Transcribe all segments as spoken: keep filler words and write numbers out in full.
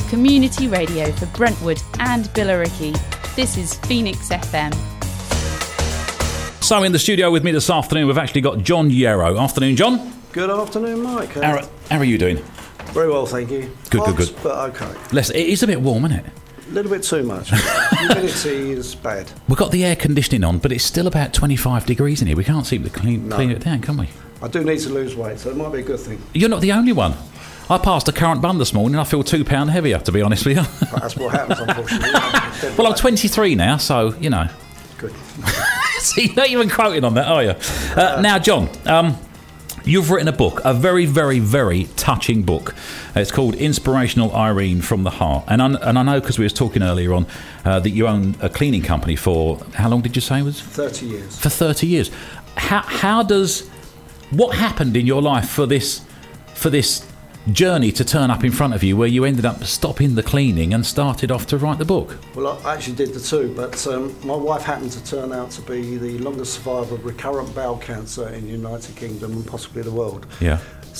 community radio for Brentwood and Billericay. This is Phoenix F M. So in the studio with me this afternoon, we've actually got John Yarrow. Afternoon, John. Good afternoon, Mike. How, how are you doing? Very well, thank you. Good, Hot, good, good. But okay. Less, it is a bit warm, isn't it? A little bit too much. Humidity is bad. We've got the air conditioning on, but it's still about twenty-five degrees in here. We can't seem to clean, No. clean it down, can we? I do need to lose weight, so it might be a good thing. You're not the only one. I passed a current bun this morning and I feel two pound heavier, to be honest with you. But that's what happens, unfortunately. Well, I'm twenty-three now, so, you know. Good. See, you're not even quoting on that, are you? Uh, now, John, um, you've written a book, a very, very, very touching book. It's called Inspirational Irene from the Heart. And I, and I know, because we were talking earlier on, uh, that you own a cleaning company for, how long did you say it was? thirty years. For thirty years. How, how does, what happened in your life for this, for this journey to turn up in front of you where you ended up stopping the cleaning and started off to write the book? Well, I actually did the two, but um, my wife happened to turn out to be the longest survivor of recurrent bowel cancer in the United Kingdom and possibly the world. Yeah.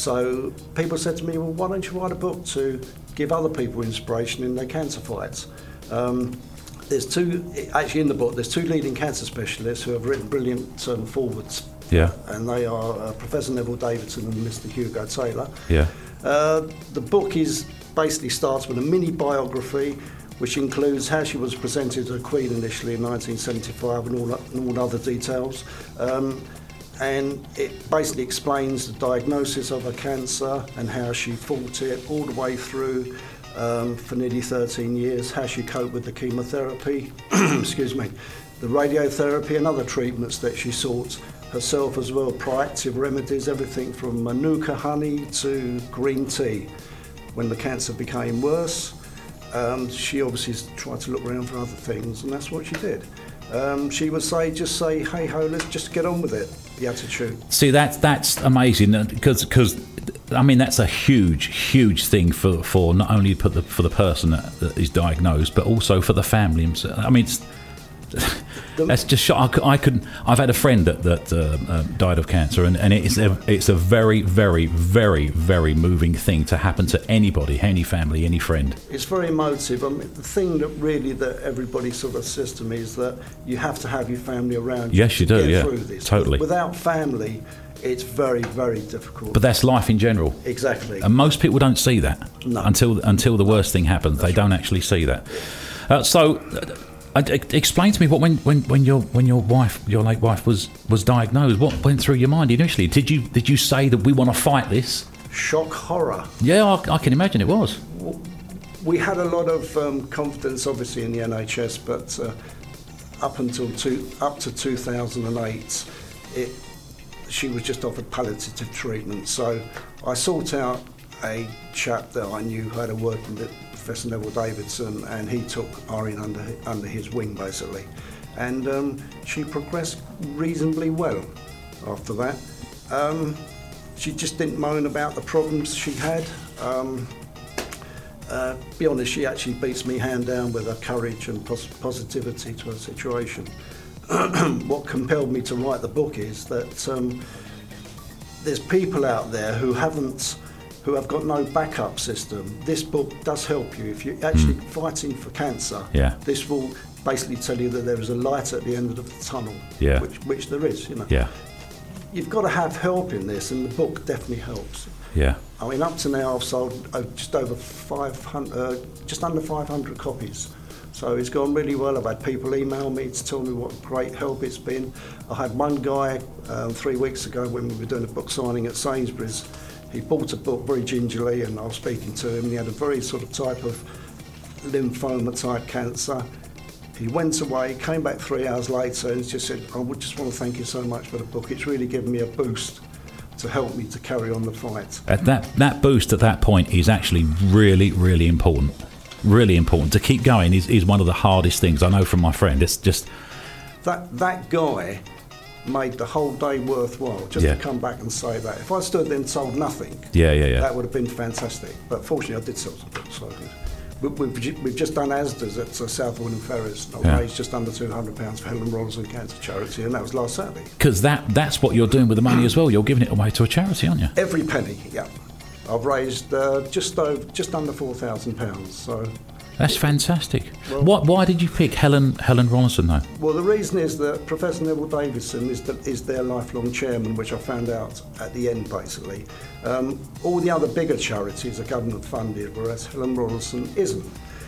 So people said to me, well, why don't you write a book to give other people inspiration in their cancer fights? Um, there's two, actually in the book, there's two leading cancer specialists who have written brilliant um, forwards. Yeah. And they are uh, Professor Neville Davidson and Mister Hugo Taylor. Yeah. Uh, the book is basically starts with a mini biography, which includes how she was presented to the Queen initially in nineteen seventy-five and all, and all other details. Um, and it basically explains the diagnosis of her cancer and how she fought it all the way through um, for nearly thirteen years, how she coped with the chemotherapy, excuse me, the radiotherapy and other treatments that she sought herself as well, proactive remedies, everything from manuka honey to green tea. When the cancer became worse, um, she obviously tried to look around for other things, and that's what she did. Um, she would say, just say, hey ho, let's just get on with it, the attitude. See, that's that's amazing, because because I mean that's a huge huge thing for, for not only for the for the person that, that is diagnosed, but also for the family himself. I mean, it's, that's just shock. I, I could. I've had a friend that that uh, uh, died of cancer, and, and it's a it's a very very very very moving thing to happen to anybody, any family, any friend. It's very emotive. I mean, the thing that really that everybody sort of says to me is that you have to have your family around you. Yes, you to do. Get Yeah, through this. totally. Without family, it's very very difficult. But that's life in general. Exactly. And most people don't see that No. until until the worst thing happens. That's they don't right. actually see that. Uh, so. Uh, Uh, explain to me what when, when, when your when your wife your late wife was, was diagnosed, what went through your mind initially? Did you did you say that we want to fight this? Shock, horror. Yeah, I, I can imagine it was. We had a lot of um, confidence, obviously, in the N H S, but uh, up until two, up to two thousand eight, it she was just offered palliative treatment. So I sought out a chap that I knew who had a working with Professor Neville Davidson, and he took Irene under under his wing basically, and um, she progressed reasonably well after that. Um, she just didn't moan about the problems she had. Um, uh, be honest, she actually beats me hand down with her courage and pos- positivity to her situation. What compelled me to write the book is that um, there's people out there who haven't who have got no backup system. This book does help you. If you're actually mm. fighting for cancer, yeah. this will basically tell you that there is a light at the end of the tunnel, yeah. which, which there is, you know. Yeah. You've got to have help in this, and the book definitely helps. Yeah. I mean, up to now I've sold uh, just over five hundred, uh, just under five hundred copies. So it's gone really well. I've had people email me to tell me what great help it's been. I had one guy um, three weeks ago when we were doing a book signing at Sainsbury's. He bought a book very gingerly, and I was speaking to him. He had a very sort of type of lymphoma type cancer. He went away, came back three hours later, and just said, I would just want to thank you so much for the book. It's really given me a boost to help me to carry on the fight. At that, that boost at that point is actually really, really important. Really important. To keep going is, is one of the hardest things. I know from my friend. It's just... That, that guy made the whole day worthwhile, just yeah. to come back and say that. If I stood there and sold nothing, yeah, yeah, yeah. that would have been fantastic. But fortunately I did sell some books. So we've, we've just done Asda's at uh, Southwold and Ferris. I yeah. raised just under two hundred pounds for Helen Rollison Cancer Charity, and that was last Saturday. Because that, that's what you're doing with the money as well. You're giving it away to a charity, aren't you? Every penny, yeah. I've raised uh, just over, just under four thousand pounds. So that's fantastic. Well, why, why did you pick Helen Helen Rollason though? Well, the reason is that Professor Neville Davison is the, is their lifelong chairman, which I found out at the end basically. Um, all the other bigger charities are government funded, whereas Helen Rollason isn't.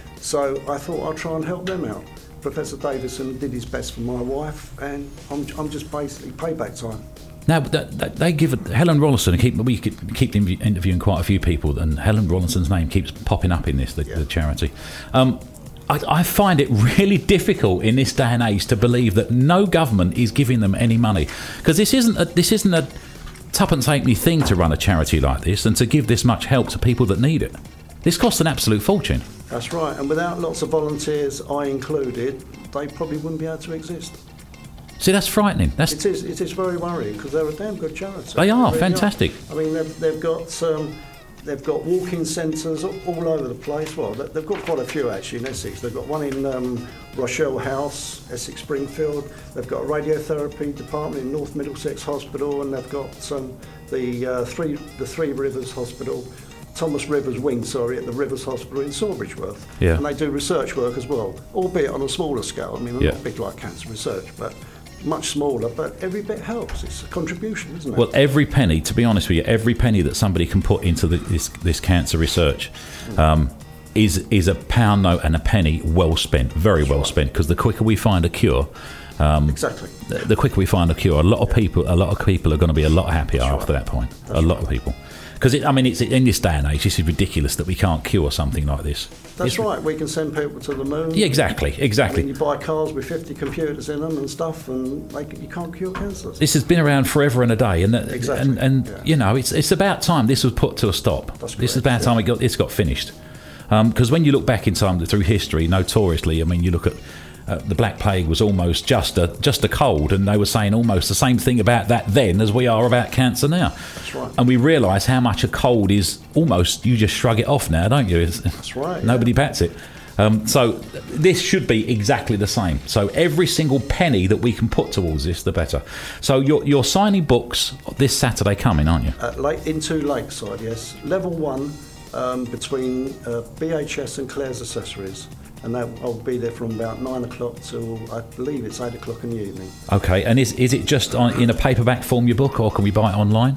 So I thought I'd try and help them out. Professor Davison did his best for my wife, and I'm, I'm just basically payback time. Now, they give it, Helen Rollason, keep, we keep interviewing quite a few people, and Helen Rollason's name keeps popping up in this, the, yeah. the charity. Um, I, I find it really difficult in this day and age to believe that no government is giving them any money, because this isn't a, this isn't a tuppence halfpenny thing to run a charity like this and to give this much help to people that need it. This costs an absolute fortune. That's right, and without lots of volunteers, I included, they probably wouldn't be able to exist. See, that's frightening. That's it is. It is very worrying because they're a damn good charity. They are they really fantastic. Are. I mean, they've, they've got um, they've got walk-in centres all, all over the place. Well, they've got quite a few actually in Essex. They've got one in um, Rochelle House, Essex Springfield. They've got a radiotherapy department in North Middlesex Hospital, and they've got um, the uh, three the Three Rivers Hospital. Thomas Rivers Wing, sorry, at the Rivers Hospital in Sawbridgeworth. Yeah. And they do research work as well, albeit on a smaller scale. I mean, they're yeah. not big like cancer research, but much smaller, but every bit helps. It's a contribution, isn't it? Well, every penny, to be honest with you, every penny that somebody can put into the, this, this cancer research um, is is a pound note and a penny well spent, very That's well right. spent, because the quicker we find a cure, um, exactly, the, the quicker we find a cure, a lot of yeah. people, a lot of people are going to be a lot happier That's after right. that point. That's a lot right. of people. Because, I mean, it's in this day and age, this is ridiculous that we can't cure something like this. That's it's, right, we can send people to the moon. Yeah, exactly, exactly. I mean, you buy cars with fifty computers in them and stuff, and they, you can't cure cancer. This has been around forever and a day, and exactly. and, and yeah. you know, it's it's about time this was put to a stop. That's this is correct, about yeah. time it got it's got finished. Because um, when you look back in time through history, notoriously, I mean, you look at uh, the Black Plague was almost just a just a cold, and they were saying almost the same thing about that then as we are about cancer now. That's right. And we realise how much a cold is almost, you just shrug it off now, don't you? It's, That's right. Nobody yeah. bats it. Um, so this should be exactly the same. So every single penny that we can put towards this, the better. So you're, you're signing books this Saturday coming, aren't you? Uh, like into Lakeside, yes. Level one um, between uh, B H S and Claire's Accessories. And that, I'll be there from about nine o'clock till, I believe it's eight o'clock in the evening. Okay, and is is it just on, in a paperback form, your book, or can we buy it online?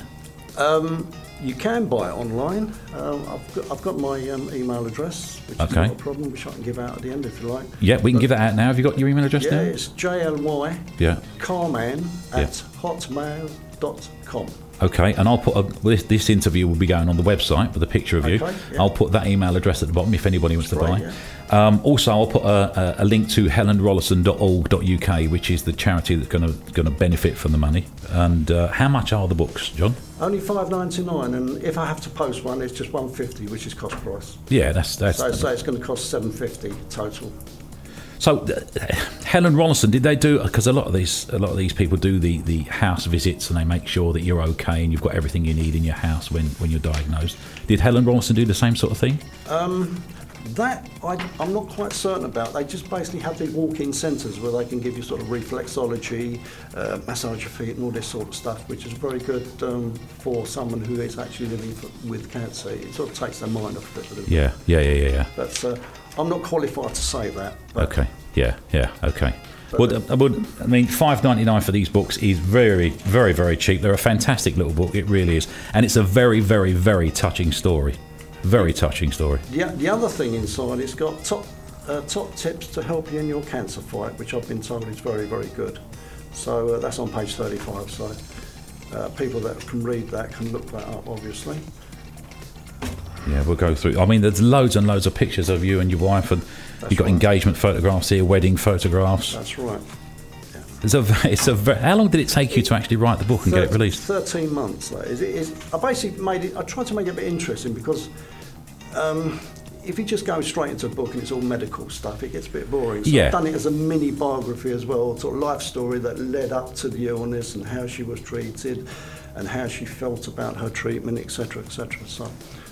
Um, you can buy it online. Um, I've, got, I've got my um, email address, which okay. is not a problem, which I can give out at the end if you like. Yeah, we can but, give that out now. Have you got your email address yeah, now? Yeah, it's J L Y yeah. Carman at yeah. hotmail dot com. Okay, and I'll put a, this, this interview will be going on the website with a picture of you. Okay, yeah. I'll put that email address at the bottom if anybody wants That's to right, buy. yeah. Um, also, I'll put a, a, a link to helen rollason dot org dot U K, which is the charity that's going to going to benefit from the money. And uh, how much are the books, John? Only five ninety-nine, and if I have to post one, it's just one fifty, which is cost price. Yeah, that's that's. So, so it's going to cost seven fifty total. So, uh, Helen Rollason, did they do? Because a lot of these, a lot of these people do the, the house visits, and they make sure that you're okay and you've got everything you need in your house when, when you're diagnosed. Did Helen Rollason do the same sort of thing? Um, that I, I'm not quite certain about. They just basically have these walk-in centres where they can give you sort of reflexology, uh, massage your feet, and all this sort of stuff, which is very good um, for someone who is actually living for, with cancer. It sort of takes their mind off it a little Yeah, yeah, yeah, yeah. yeah. But uh, I'm not qualified to say that. But okay. Yeah. Yeah. Okay. Well, I would. I mean, five ninety nine for these books is very, very, very cheap. They're a fantastic little book. It really is, and it's a very, very, very touching story. Very touching story. The, the other thing inside, it's got top uh, top tips to help you in your cancer fight, which I've been told is very, very good. So uh, that's on page thirty-five. So uh, people that can read that can look that up, obviously. Yeah, we'll go through. I mean, there's loads and loads of pictures of you and your wife, and that's you've got right. engagement photographs here, wedding photographs. That's right. Yeah. It's a. It's a. How long did it take you to actually write the book and thirteen, get it released? Thirteen months. That is. It is. I basically made it. I tried to make it a bit interesting because. Um, if you just go straight into a book and it's all medical stuff, it gets a bit boring. So yeah. I've done it as a mini biography as well, sort of life story that led up to the illness and how she was treated and how she felt about her treatment, et cetera, et cetera. So,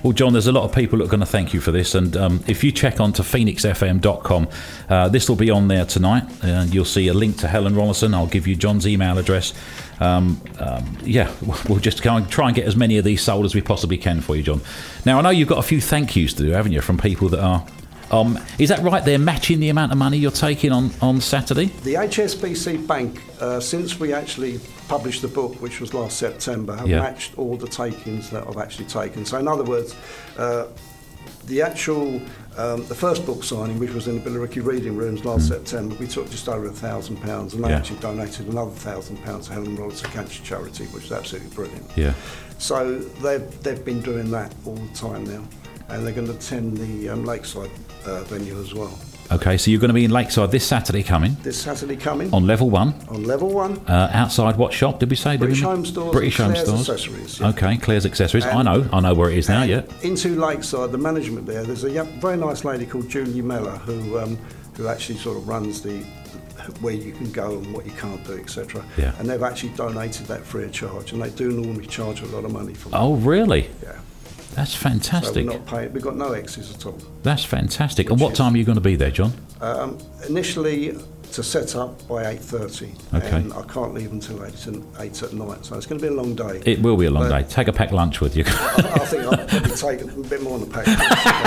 Well, John, there's a lot of people that are going to thank you for this, and um, if you check on to phoenix f m dot com, uh, this will be on there tonight, and you'll see a link to Helen Rollason. I'll give you John's email address. Um, um, yeah, we'll just go and try and get as many of these sold as we possibly can for you, John. Now, I know you've got a few thank yous to do, haven't you, from people that are... Um, is that right? They're matching the amount of money you're taking on, on Saturday? The H S B C Bank, uh, since we actually published the book, which was last September, have yeah. matched all the takings that I've actually taken. So in other words, uh, the actual, um, the first book signing, which was in the Billericay Reading Rooms last mm. September, we took just over a thousand pounds, and they yeah. actually donated another thousand pounds to Helen Rollason Cancer Charity, which is absolutely brilliant. Yeah. So they've, they've been doing that all the time now, and they're going to attend the um, Lakeside uh, venue as well. Okay, so you're going to be in Lakeside this Saturday coming? This Saturday coming. On level one? On level one. Uh, outside what shop, did we say? British did we... Home Stores. British Home Claire's Stores. Accessories. Yeah. Okay, Claire's Accessories. And, I know, I know where it is now, yeah. Into Lakeside, the management there, there's a young, very nice lady called Julie Meller who um, who actually sort of runs the where you can go and what you can't do, et cetera. Yeah. And they've actually donated that free of charge, and they do normally charge a lot of money for that. Oh, really? Yeah. That's So fantastic. we're not paying, we've got no exes at all. That's fantastic. And what time are you going to be there, John? Um, initially to set up by eight thirty, Okay. and I can't leave until eight, and eight at night, so it's going to be a long day. It will be a long But- day. Take a packed lunch with you. I, I think I'll probably take a bit more than a pack.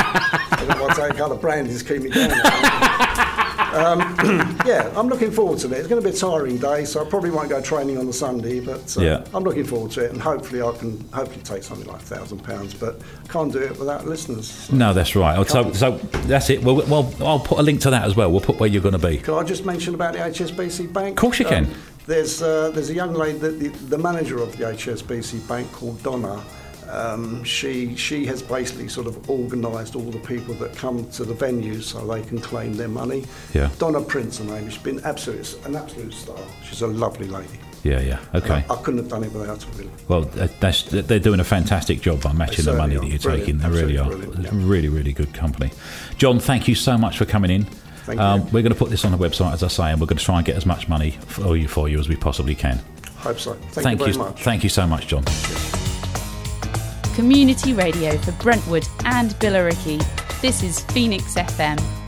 I don't want to take a couple of brandies to keep me down. Um, yeah, I'm looking forward to it. It's going to be a tiring day, so I probably won't go training on the Sunday, but uh, Yeah. I'm looking forward to it, and hopefully I can hopefully take something like a thousand pounds, but can't do it without listeners. So. No, that's right. So, so that's it. Well, well, I'll put a link to that as well. We'll put where you're going to be. Can I just mention about the H S B C Bank? Of course you can. Um, there's uh, there's a young lady, the, the, the manager of the H S B C Bank called Donna. Um, she she has basically sort of organised all the people that come to the venues so they can claim their money. Yeah. Donna Prince, her name. She's been absolute, an absolute star. She's a lovely lady. Yeah, yeah. Okay. I, I couldn't have done it without her, really. Well, that's, they're doing a fantastic job by matching the money that certainly you're are. taking. They Brilliant. really are. Absolutely brilliant, yeah. Really, really good company. John, thank you so much for coming in. Thank um, you. We're going to put this on the website, as I say, and we're going to try and get as much money for you, for you as we possibly can. Hope so. Thank, Thank you very you, much. Thank you so much, John. Community radio for Brentwood and Billericay. This is Phoenix F M.